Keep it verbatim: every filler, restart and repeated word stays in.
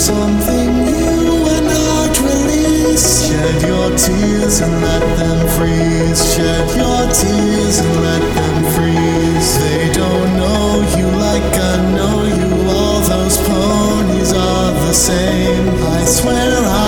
something you are not released. Shed your tears and let them freeze. Shed your tears and let them freeze. They don't know you like I know you. All those ponies are the same. I swear I